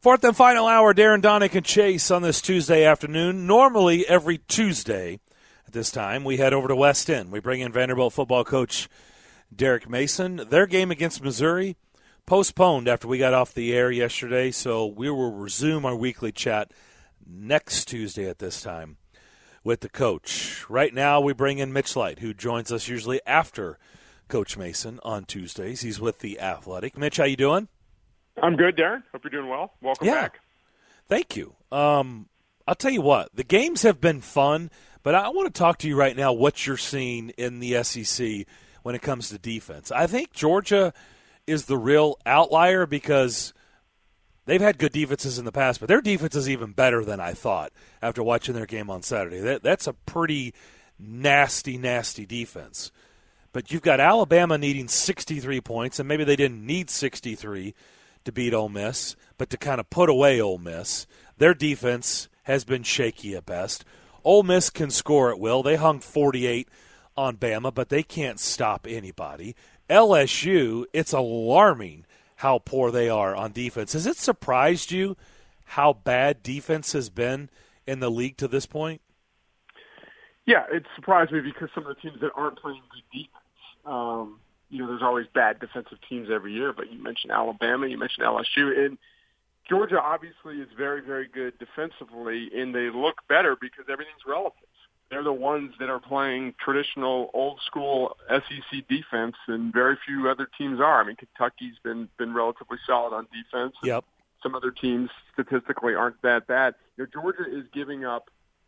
Fourth and final hour, Darren Donick and Chase on this Tuesday afternoon. Normally, every Tuesday at this time, we head over to West End. We bring in Vanderbilt football coach Derek Mason. Their game against Missouri postponed after we got off the air yesterday, so we will resume our weekly chat next Tuesday at this time with the coach. Right now, we bring in Mitch Light, who joins us usually after Coach Mason on Tuesdays. He's with The Athletic. Mitch, how you doing? I'm good, Darren. Hope you're doing well. Welcome back. Thank you. I'll tell you what, the games have been fun, but I want to talk to you right now what you're seeing in the SEC when it comes to defense. I think Georgia is the real outlier because they've had good defenses in the past, but their defense is even better than I thought after watching their game on Saturday. That's a pretty nasty, nasty defense. But you've got Alabama needing 63 points, and maybe they didn't need 63 to beat Ole Miss, but to kind of put away Ole Miss. Their defense has been shaky at best. Ole Miss can score at will. They hung 48 on Bama, but they can't stop anybody. LSU, it's alarming how poor they are on defense. Has it surprised you how bad defense has been in the league to this point? Yeah, it surprised me because some of the teams that aren't playing good defense, there's always bad defensive teams every year, but you mentioned Alabama, you mentioned LSU, and Georgia obviously is very, very good defensively, and they look better because everything's relative. They're the ones that are playing traditional, old-school SEC defense, and very few other teams are. I mean, Kentucky's been relatively solid on defense. Yep. Some other teams statistically aren't that bad. Georgia is giving up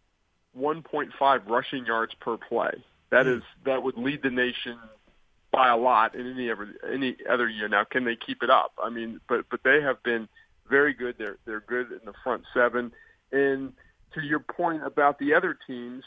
1.5 rushing yards per play. That would lead the nation by a lot in any other year. Now, can they keep it up? I mean, but they have been very good. They're good in the front seven. And to your point about the other teams,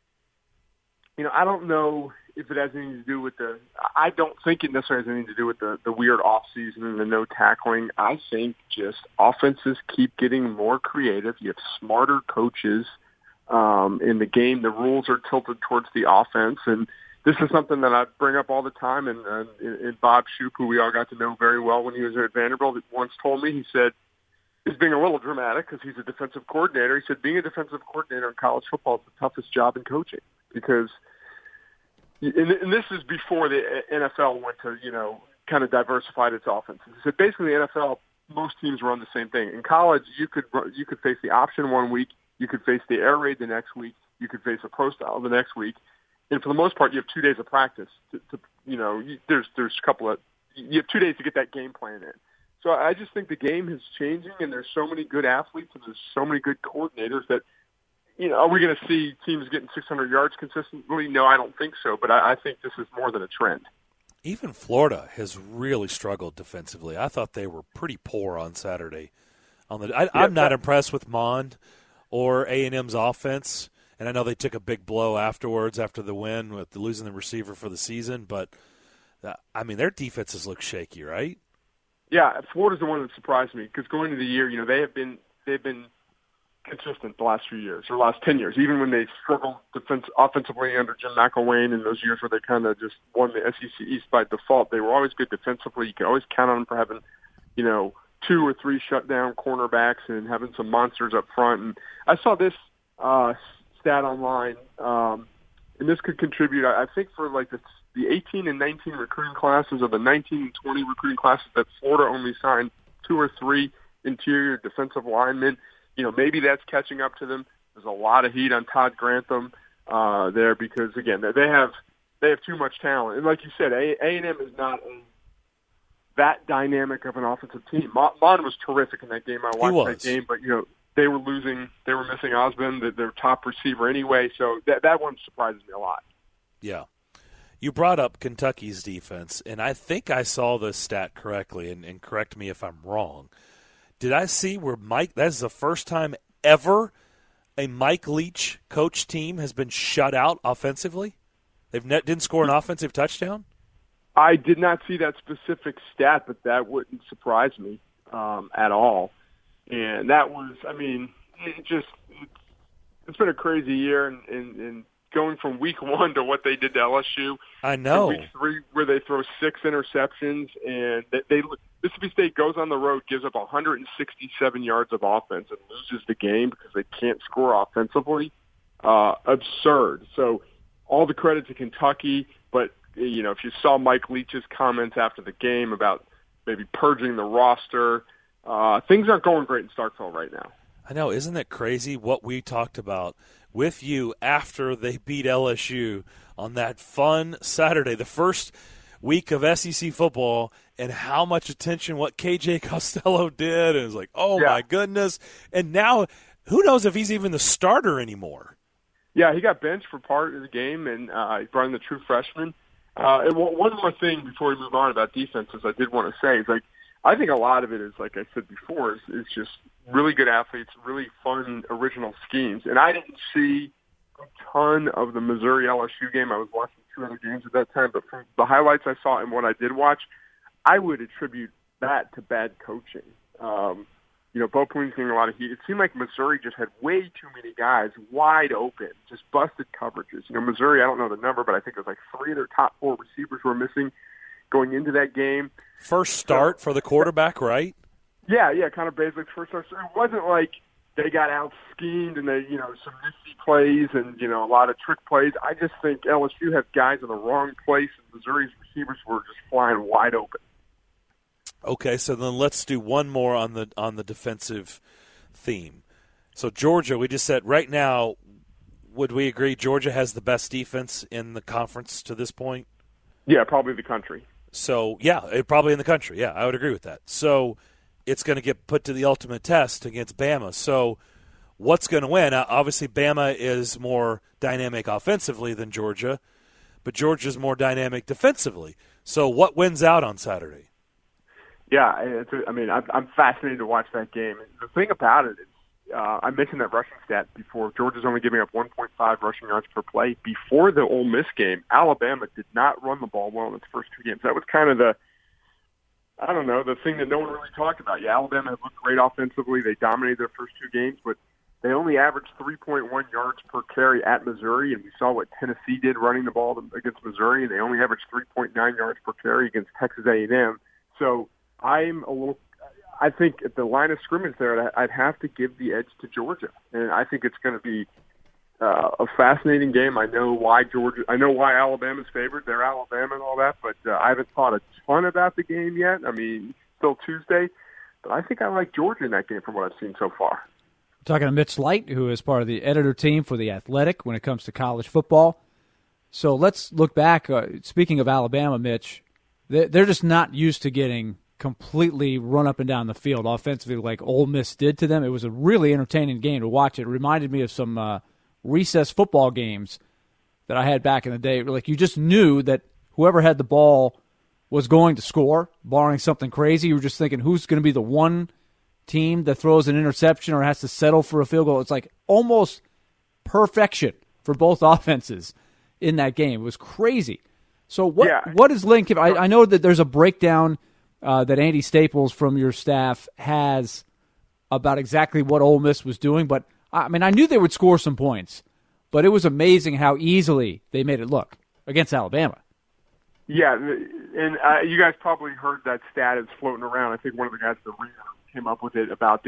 I don't know if it has anything to do with I don't think it necessarily has anything to do with the weird off season and the no tackling. I think just offenses keep getting more creative. You have smarter coaches in the game. The rules are tilted towards the offense, and this is something that I bring up all the time, and Bob Shoop, who we all got to know very well when he was at Vanderbilt, once told me, he said, he's being a little dramatic because he's a defensive coordinator. He said being a defensive coordinator in college football is the toughest job in coaching because, and this is before the NFL went to, kind of diversified its offenses. He said basically the NFL, most teams run the same thing. In college, you could face the option one week, you could face the air raid the next week, you could face a pro style the next week. And for the most part, you have 2 days of practice. There's a couple of you have 2 days to get that game plan in. So I just think the game is changing, and there's so many good athletes and there's so many good coordinators that, are we going to see teams getting 600 yards consistently? No, I don't think so. But I think this is more than a trend. Even Florida has really struggled defensively. I thought they were pretty poor on Saturday. I'm not impressed with Mond or A&M's offense. And I know they took a big blow afterwards after the win with losing the receiver for the season. But, their defenses look shaky, right? Yeah, Florida's the one that surprised me because going into the year, they've been consistent the last few years or last 10 years. Even when they struggled offensively under Jim McElwain in those years where they kind of just won the SEC East by default, they were always good defensively. You could always count on them for having, 2 or 3 shutdown cornerbacks and having some monsters up front. And I saw this stat online, and this could contribute, I think, for like the 18 and 19 recruiting classes or the 19 and 20 recruiting classes that Florida only signed 2 or 3 interior defensive linemen. Maybe that's catching up to them. There's a lot of heat on Todd Grantham there because, again, they have too much talent. And like you said, A&M is not that dynamic of an offensive team. Mon was terrific in that game. I watched that game, but, they were missing Osmond, their top receiver anyway, so that one surprises me a lot. Yeah. You brought up Kentucky's defense, and I think I saw this stat correctly, and correct me if I'm wrong. Did I see where that is the first time ever a Mike Leach coach team has been shut out offensively? They didn't score an offensive touchdown? I did not see that specific stat, but that wouldn't surprise me at all. And that was, it's been a crazy year, and going from week 1 to what they did to LSU. I know. Week 3 where they throw 6 interceptions, and Mississippi State goes on the road, gives up 167 yards of offense, and loses the game because they can't score offensively. Absurd. So all the credit to Kentucky, but if you saw Mike Leach's comments after the game about maybe purging the roster, things aren't going great in Starkville right now. I know. Isn't it crazy what we talked about with you after they beat LSU on that fun Saturday, the first week of SEC football, and how much attention what KJ Costello did, and it was like, my goodness. And now, who knows if he's even the starter anymore? Yeah, he got benched for part of the game, and he brought in the true freshman. And one more thing before we move on about defenses I did want to say is, I think a lot of it is, like I said before, is just really good athletes, really fun, original schemes. And I didn't see a ton of the Missouri-LSU game. I was watching 2 other games at that time, but from the highlights I saw and what I did watch, I would attribute that to bad coaching. Bo Pelini's getting a lot of heat. It seemed like Missouri just had way too many guys wide open, just busted coverages. Missouri, I don't know the number, but I think it was like 3 of their top 4 receivers were missing going into that game. First start for the quarterback, right? Yeah, kind of basic first start. So it wasn't like they got out schemed and they, some nifty plays and, a lot of trick plays. I just think LSU had guys in the wrong place and Missouri's receivers were just flying wide open. Okay, so then let's do one more on the defensive theme. So Georgia, we just said right now, would we agree Georgia has the best defense in the conference to this point? Yeah, probably the country. So, probably in the country. Yeah, I would agree with that. So it's going to get put to the ultimate test against Bama. So what's going to win? Obviously, Bama is more dynamic offensively than Georgia, but Georgia's more dynamic defensively. So what wins out on Saturday? Yeah, I'm fascinated to watch that game. The thing about it is, I mentioned that rushing stat before. Georgia's only giving up 1.5 rushing yards per play. Before the Ole Miss game, Alabama did not run the ball well in its first 2 games. That was kind of the thing that no one really talked about. Yeah, Alabama had looked great offensively. They dominated their first 2 games, but they only averaged 3.1 yards per carry at Missouri, and we saw what Tennessee did running the ball against Missouri, and they only averaged 3.9 yards per carry against Texas A&M. So I think at the line of scrimmage there, I'd have to give the edge to Georgia, and I think it's going to be a fascinating game. I know why Alabama's favored. They're Alabama and all that, but I haven't thought a ton about the game yet. Still Tuesday, but I think I like Georgia in that game from what I've seen so far. Talking to Mitch Light, who is part of the editor team for The Athletic when it comes to college football. So let's look back. Speaking of Alabama, Mitch, they're just not used to getting completely run up and down the field offensively like Ole Miss did to them. It was a really entertaining game to watch. It reminded me of some recess football games that I had back in the day. Like, you just knew that whoever had the ball was going to score, barring something crazy. You were just thinking, who's going to be the one team that throws an interception or has to settle for a field goal? It's like almost perfection for both offenses in that game. It was crazy. So what is Lane Kiffin? I know that there's a breakdown that Andy Staples from your staff has about exactly what Ole Miss was doing, but I knew they would score some points, but it was amazing how easily they made it look against Alabama. Yeah, and you guys probably heard that stat is floating around. I think one of the guys at the Ringer came up with it about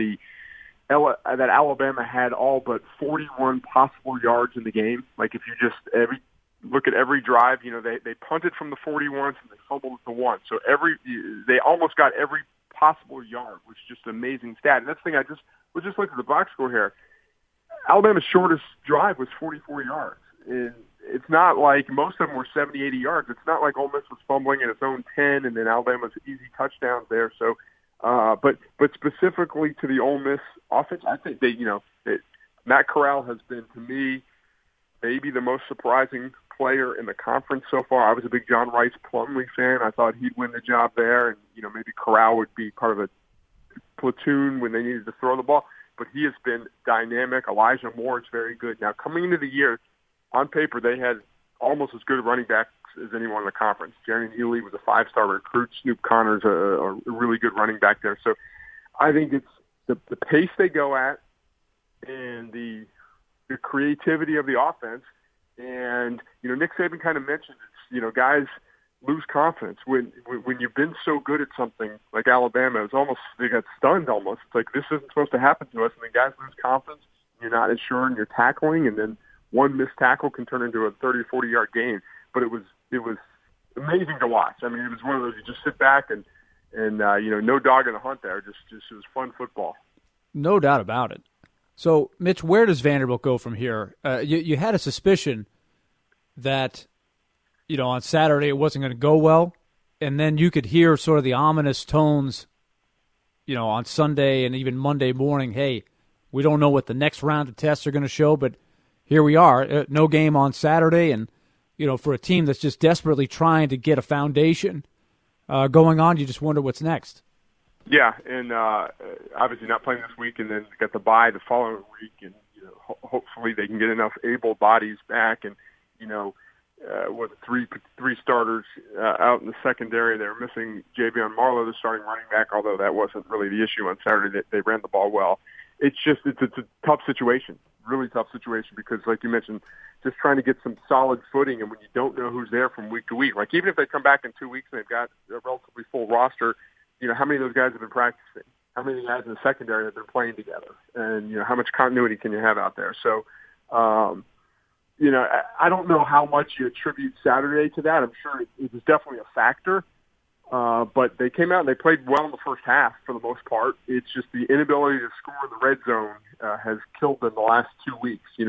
that Alabama had all but 41 possible yards in the game. Like, if you just look at every drive, they punted from the 41 and they fumbled at the 1. So they almost got every possible yard, which is just an amazing stat. And that's the thing, I was just looking at the box score here. Alabama's shortest drive was 44 yards. And it's not like most of them were 70, 80 yards. It's not like Ole Miss was fumbling in its own 10 and then Alabama's easy touchdowns there. So, but specifically to the Ole Miss offense, I think Matt Corral has been, to me, maybe the most surprising player in the conference so far. I was a big John Rice Plumlee fan. I thought he'd win the job there, and maybe Corral would be part of a platoon when they needed to throw the ball. But he has been dynamic. Elijah Moore is very good. Now, coming into the year, on paper, they had almost as good a running backs as anyone in the conference. Jerry Neely was a 5-star recruit. Snoop Connor's a really good running back there. So I think it's the pace they go at and the creativity of the offense. And, Nick Saban kind of mentioned it. Guys lose confidence when you've been so good at something like Alabama. It's almost, they got stunned almost. It's like, this isn't supposed to happen to us, and then guys lose confidence. You're not ensuring you're tackling, and then one missed tackle can turn into a 30 or 40-yard gain. But it was amazing to watch. I mean, it was one of those, you just sit back and no dog in the hunt there. Just it was fun football. No doubt about it. So, Mitch, where does Vanderbilt go from here? You had a suspicion that, on Saturday it wasn't going to go well, and then you could hear sort of the ominous tones, on Sunday and even Monday morning, hey, we don't know what the next round of tests are going to show, but here we are. No game on Saturday, and, for a team that's just desperately trying to get a foundation going on, you just wonder what's next. Yeah, and obviously not playing this week, and then got the bye the following week, and hopefully they can get enough able bodies back, and with three starters out in the secondary. They were missing Javion Marlowe, the starting running back, although that wasn't really the issue on Saturday. They ran the ball well. It's a tough situation, really tough situation, because like you mentioned, just trying to get some solid footing, and when you don't know who's there from week to week, like even if they come back in 2 weeks and they've got a relatively full roster, how many of those guys have been practicing? How many guys in the secondary have been playing together? And, how much continuity can you have out there? So, I don't know how much you attribute Saturday to that. I'm sure it was definitely a factor. But they came out and they played well in the first half for the most part. It's just the inability to score in the red zone has killed them the last 2 weeks. You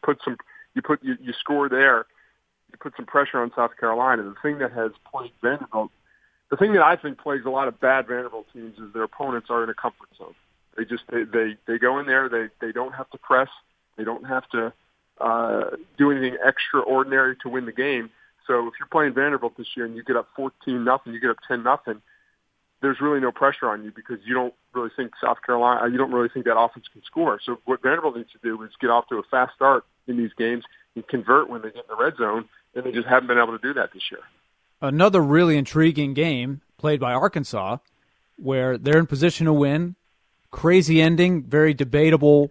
score there, you put some pressure on South Carolina. The thing that has plagued Vanderbilt, the thing that I think plagues a lot of bad Vanderbilt teams, is their opponents are in a comfort zone. They go in there, they don't have to press, they don't have to do anything extraordinary to win the game. So if you're playing Vanderbilt this year and you get up 14-0, you get up 10-0, there's really no pressure on you, because you don't really think you don't really think that offense can score. So what Vanderbilt needs to do is get off to a fast start in these games and convert when they get in the red zone, and they just haven't been able to do that this year. Another really intriguing game played by Arkansas, where they're in position to win. Crazy ending, very debatable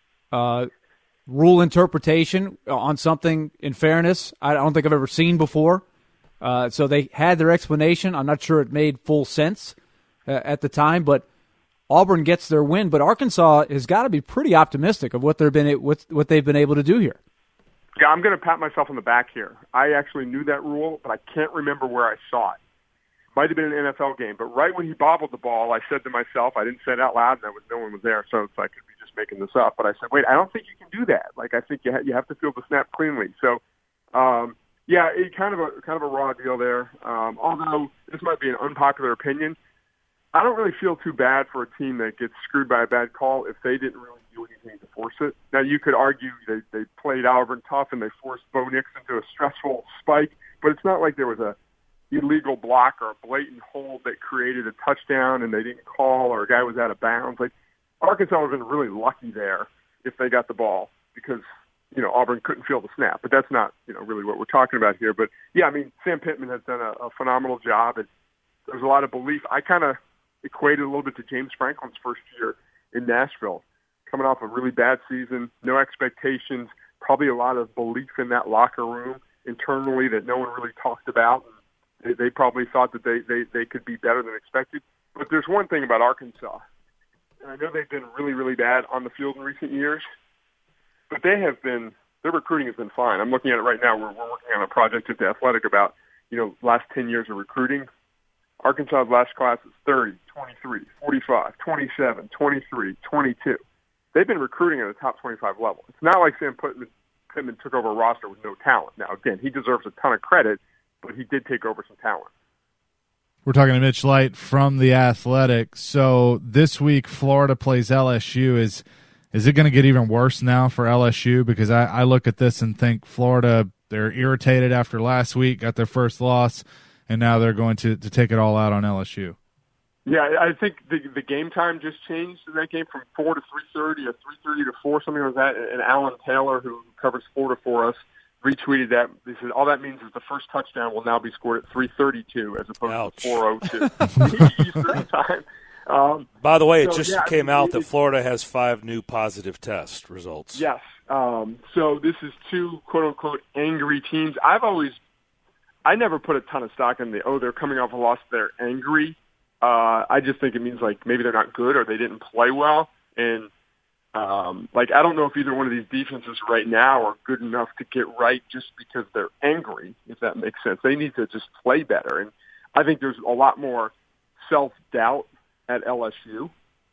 rule interpretation on something, in fairness, I don't think I've ever seen before. So they had their explanation. I'm not sure it made full sense at the time, but Auburn gets their win. But Arkansas has got to be pretty optimistic of what they've been able to do here. Yeah, I'm going to pat myself on the back here. I actually knew that rule, but I can't remember where I saw it. Might have been an NFL game, but right when he bobbled the ball, I said to myself, I didn't say it out loud, and no one was there, so it's like, I could be just making this up. But I said, wait, I don't think you can do that. Like, I think you have to field the snap cleanly. So, yeah, it kind of a raw deal there. Although this might be an unpopular opinion, I don't really feel too bad for a team that gets screwed by a bad call if they didn't really do anything to force it. Now, you could argue they played Auburn tough and they forced Bo Nix into a stressful spike, but it's not like there was a illegal block or a blatant hold that created a touchdown and they didn't call, or a guy was out of bounds. Like, Arkansas would have been really lucky there if they got the ball, because Auburn couldn't field the snap. But that's not really what we're talking about here. But yeah, I mean, Sam Pittman has done a phenomenal job, and there's a lot of belief. I kind of equated a little bit to James Franklin's first year in Nashville, coming off a really bad season, no expectations, probably a lot of belief in that locker room internally that no one really talked about. They probably thought that they could be better than expected. But there's one thing about Arkansas, and I know they've been really, really bad on the field in recent years, but their recruiting has been fine. I'm looking at it right now. We're working on a project at The Athletic about, last 10 years of recruiting. Arkansas's last class is 30, 23, 45, 27, 23, 22. They've been recruiting at a top 25 level. It's not like Sam Pittman took over a roster with no talent. Now, again, he deserves a ton of credit, but he did take over some talent. We're talking to Mitch Light from The Athletic. So this week, Florida plays LSU. Is it going to get even worse now for LSU? Because I look at this and think Florida, they're irritated after last week, got their first loss, and now they're going to take it all out on LSU. Yeah, I think the game time just changed in that game from 4 to 3:30 or 3:30 to 4, something like that. And Alan Taylor, who covers Florida for us, retweeted that. They said all that means is the first touchdown will now be scored at 3:32 as opposed to 4:02 Eastern time. By the way, it just came out that Florida has 5 new positive test results. Yes. So this is 2 quote unquote angry teams. I've always I never put a ton of stock in they're coming off a loss, they're angry. I just think it means like maybe they're not good or they didn't play well. And I don't know if either one of these defenses right now are good enough to get right just because they're angry, if that makes sense. They need to just play better. And I think there's a lot more self-doubt at LSU.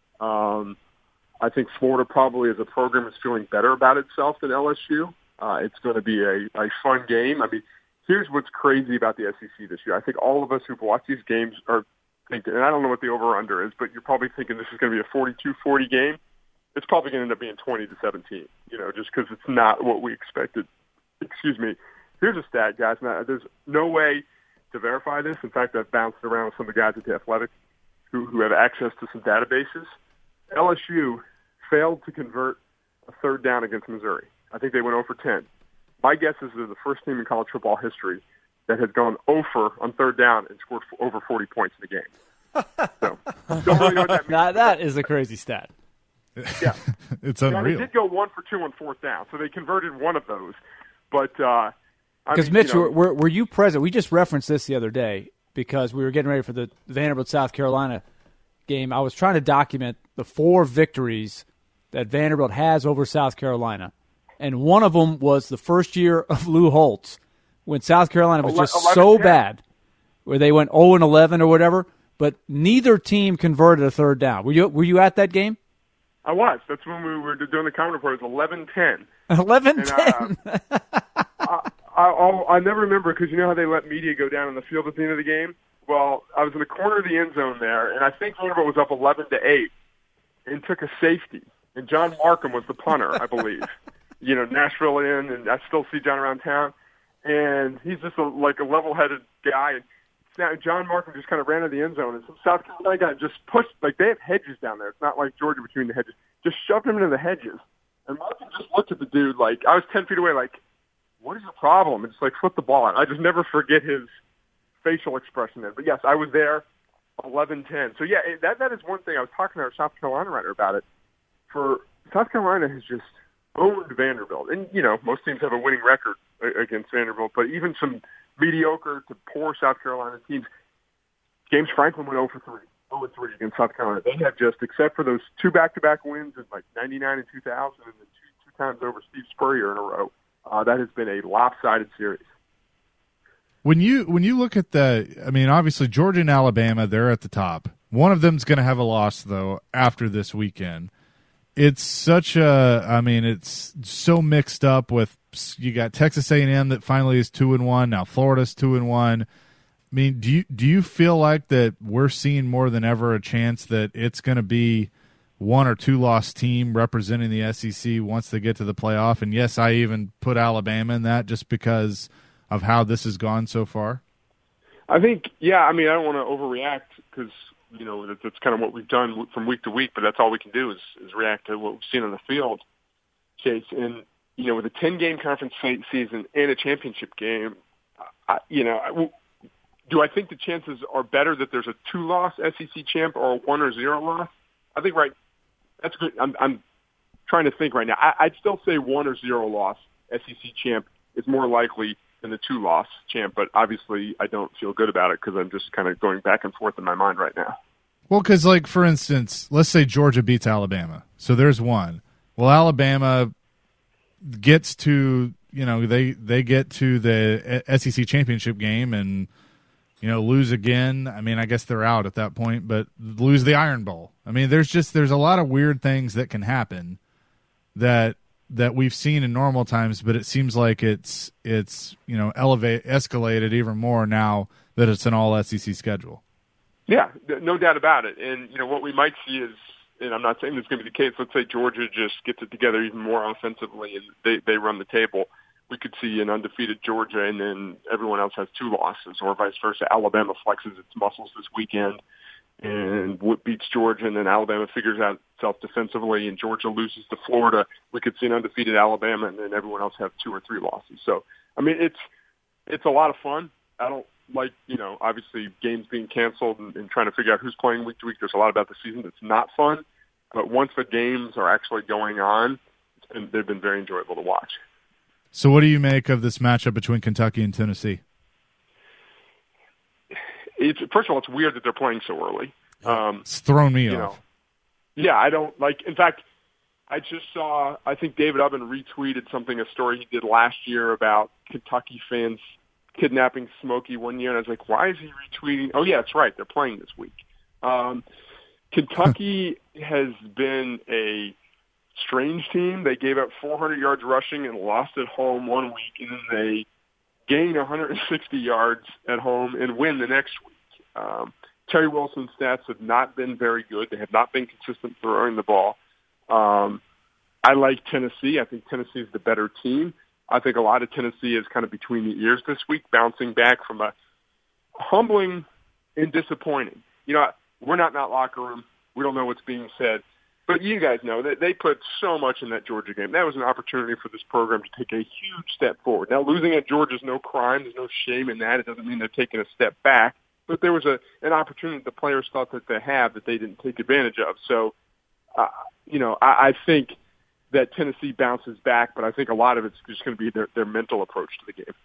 I think Florida probably as a program is feeling better about itself than LSU. It's going to be a fun game. I mean, here's what's crazy about the SEC this year. I think all of us who've watched these games are thinking, and I don't know what the over-under is, but you're probably thinking this is going to be a 42-40 game. It's probably going to end up being 20-17, just because it's not what we expected. Excuse me. Here's a stat, guys. Now, there's no way to verify this. In fact, I've bounced around with some of the guys at The Athletic who have access to some databases. LSU failed to convert a third down against Missouri. I think they went 0 for 10. My guess is they're the first team in college football history that has gone 0 for on third down and scored over 40 points in the game. So, don't really know what that means. Now, that is a crazy stat. Yeah. It's unreal. They did go 1 for 2 on fourth down, so they converted one of those. But because Mitch, were you present? We just referenced this the other day because we were getting ready for the Vanderbilt South Carolina game. I was trying to document the 4 victories that Vanderbilt has over South Carolina, and one of them was the first year of Lou Holtz when South Carolina was just so bad, where they went 0-11 or whatever. But neither team converted a third down. Were you at that game? I was. That's when we were doing the comment report. It was 11-10. 11-10. I never remember because you know how they let media go down on the field at the end of the game? Well, I was in the corner of the end zone there, and I think Vanderbilt was up 11-8 and took a safety. And John Markham was the punter, I believe. Nashville in, and I still see John around town. And he's just a level-headed guy. And John Markham just kind of ran to the end zone, and some South Carolina guy just pushed. They have hedges down there. It's not like Georgia between the hedges. Just shoved him into the hedges. And Markham just looked at the dude I was 10 feet away, what is the problem? And just flip the ball out. I just never forget his facial expression there. But yes, I was there, 11-10. So yeah, that is one thing. I was talking to our South Carolina writer about it. For South Carolina has just owned Vanderbilt, and most teams have a winning record against Vanderbilt, but even some mediocre to poor South Carolina teams. James Franklin went 0 for 3 against South Carolina. They have just, except for those 2 back-to-back wins in 99 and 2000, and then two times over Steve Spurrier in a row. That has been a lopsided series. When you look at obviously Georgia and Alabama, they're at the top. One of them's going to have a loss though after this weekend. It's it's so mixed up with, you got Texas A&M that finally is 2-1. Now Florida's 2-1. I mean, do you feel like that we're seeing more than ever a chance that it's going to be 1 or 2 loss team representing the SEC once they get to the playoff? And yes, I even put Alabama in that just because of how this has gone so far. I think, yeah. I don't want to overreact because that's kind of what we've done from week to week. But that's all we can do is react to what we've seen on the field, Chase. And with a 10-game conference season and a championship game, do I think the chances are better that there's a 2-loss SEC champ or a 1 or 0 loss? I think that's good. I'm trying to think right now. I'd still say 1 or 0 loss SEC champ is more likely than the 2-loss champ, but obviously I don't feel good about it because I'm just kind of going back and forth in my mind right now. Well, because for instance, let's say Georgia beats Alabama, so there's one. Well, Alabama gets to they get to the SEC championship game and lose again. I guess they're out at that point, but lose the Iron Bowl. There's a lot of weird things that can happen that we've seen in normal times, but it seems like it's escalated even more now that it's an all SEC schedule. Yeah, no doubt about it. And what we might see is, and I'm not saying this is going to be the case, let's say Georgia just gets it together even more offensively and they run the table. We could see an undefeated Georgia and then everyone else has 2 losses, or vice versa. Alabama flexes its muscles this weekend and beats Georgia, and then Alabama figures out itself defensively and Georgia loses to Florida. We could see an undefeated Alabama and then everyone else have 2 or 3 losses. So, it's a lot of fun. I don't like, obviously games being canceled and trying to figure out who's playing week to week. There's a lot about the season that's not fun. But once the games are actually going on, they've been very enjoyable to watch. So what do you make of this matchup between Kentucky and Tennessee? first of all, it's weird that they're playing so early. It's thrown me off. Yeah, I don't like. In fact, I just saw. I think David Ubben retweeted a story he did last year about Kentucky fans kidnapping Smokey one year, and I was like, why is he retweeting? Oh yeah, that's right. They're playing this week. Kentucky has been a strange team. They gave up 400 yards rushing and lost at home one week, and then they gain 160 yards at home and win the next week. Terry Wilson's stats have not been very good. They have not been consistent throwing the ball. I like Tennessee. I think Tennessee is the better team. I think a lot of Tennessee is kind of between the ears this week, bouncing back from a humbling and disappointing. We're not in that locker room. We don't know what's being said. But you guys know that they put so much in that Georgia game. That was an opportunity for this program to take a huge step forward. Now, losing at Georgia is no crime. There's no shame in that. It doesn't mean they're taking a step back. But there was an opportunity the players thought that they have that they didn't take advantage of. So, I think that Tennessee bounces back, but I think a lot of it's just going to be their mental approach to the game.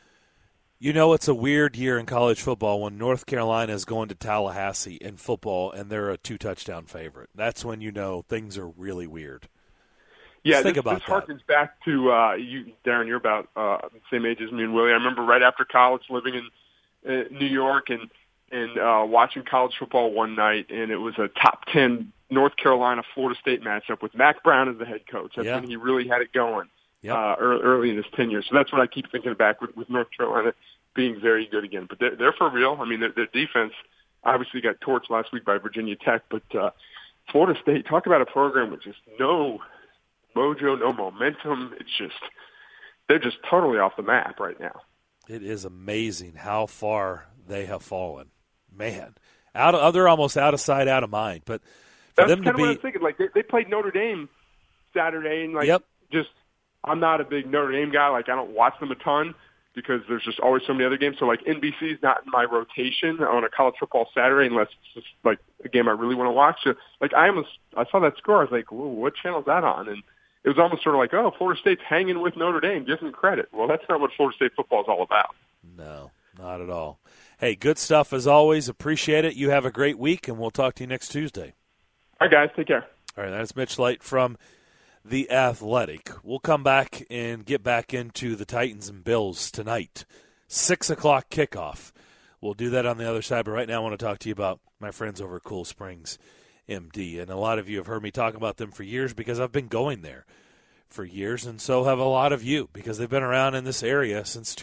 It's a weird year in college football when North Carolina is going to Tallahassee in football and they're a 2-touchdown favorite. That's when things are really weird. Yeah, think about this harkens back to you, Darren. You're about the same age as me and Willie. I remember right after college, living in New York and watching college football one night, and it was a top 10 North Carolina-Florida State matchup with Mack Brown as the head coach. That's when he really had it going early in his tenure. So that's what I keep thinking back with North Carolina being very good again. But they're for real. I mean, their defense obviously got torched last week by Virginia Tech, but Florida State, talk about a program with just no mojo, no momentum. They're just totally off the map right now. It is amazing how far they have fallen. Man, they're almost out of sight, out of mind. But for that's them to kind of be, what I was thinking. Like they played Notre Dame Saturday, and I'm not a big Notre Dame guy. Like I don't watch them a ton because there's just always so many other games. So like NBC is not in my rotation on a college football Saturday unless it's just like a game I really want to watch. So, like I saw that score. I was like, whoa, what channel is that on? And it was almost sort of like, oh, Florida State's hanging with Notre Dame. Give them credit. Well, that's not what Florida State football is all about. No, not at all. Hey, good stuff as always. Appreciate it. You have a great week, and we'll talk to you next Tuesday. All right, guys. Take care. All right, that's Mitch Light from The Athletic. We'll come back and get back into the Titans and Bills tonight. 6 o'clock kickoff. We'll do that on the other side, but right now I want to talk to you about my friends over at Cool Springs MD. And a lot of you have heard me talk about them for years because I've been going there for years, and so have a lot of you because they've been around in this area since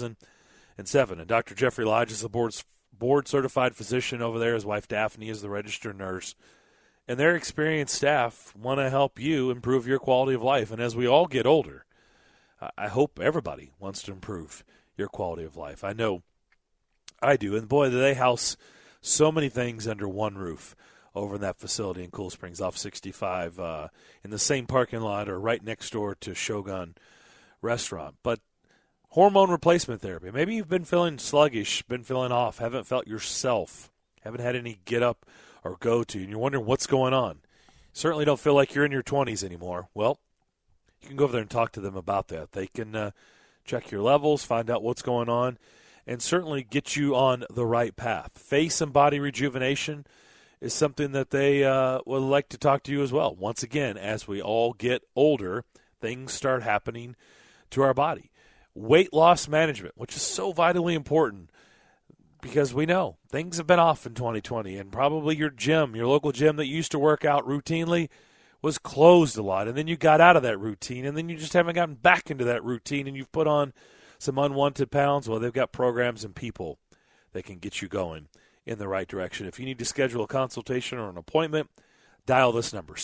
2007. And Dr. Jeffrey Lodge is the board-certified physician over there. His wife Daphne is the registered nurse. And their experienced staff want to help you improve your quality of life. And as we all get older, I hope everybody wants to improve your quality of life. I know I do. And, boy, they house so many things under one roof over in that facility in Cool Springs off 65 in the same parking lot or right next door to Shogun Restaurant. But hormone replacement therapy. Maybe you've been feeling sluggish, been feeling off, haven't felt yourself, haven't had any get up or go to, and you're wondering what's going on. Certainly don't feel like you're in your 20s anymore. Well, you can go over there and talk to them about that. They can check your levels, find out what's going on, and certainly get you on the right path. Face and body rejuvenation is something that they would like to talk to you as well. Once again, as we all get older, things start happening to our body. Weight loss management, which is so vitally important because we know things have been off in 2020, and probably your gym, your local gym that you used to work out routinely was closed a lot, and then you got out of that routine, and then you just haven't gotten back into that routine, and you've put on some unwanted pounds. Well, they've got programs and people that can get you going in the right direction. If you need to schedule a consultation or an appointment, dial this number,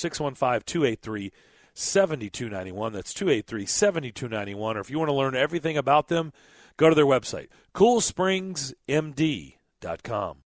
615-283-7291. That's 283-7291. Or if you want to learn everything about them, go to their website, coolspringsmd.com.